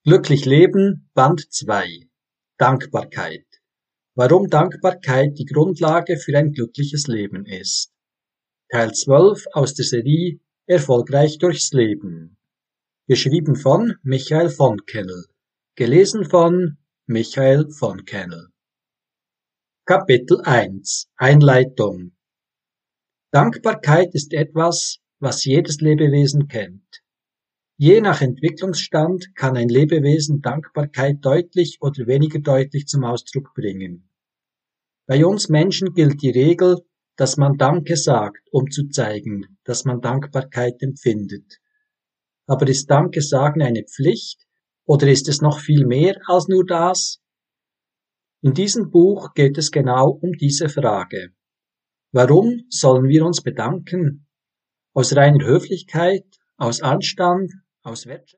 Glücklich Leben, Band 2. Dankbarkeit. Warum Dankbarkeit die Grundlage für ein glückliches Leben ist. Teil 12 aus der Serie Erfolgreich durchs Leben. Geschrieben von Michael von Kennel. Gelesen von Michael von Kennel. Kapitel 1. Einleitung. Dankbarkeit ist etwas, was jedes Lebewesen kennt. Je nach Entwicklungsstand kann ein Lebewesen Dankbarkeit deutlich oder weniger deutlich zum Ausdruck bringen. Bei uns Menschen gilt die Regel, dass man Danke sagt, um zu zeigen, dass man Dankbarkeit empfindet. Aber ist Danke sagen eine Pflicht oder ist es noch viel mehr als nur das? In diesem Buch geht es genau um diese Frage. Warum sollen wir uns bedanken? Aus reiner Höflichkeit, aus Anstand, aus Wertschätzung?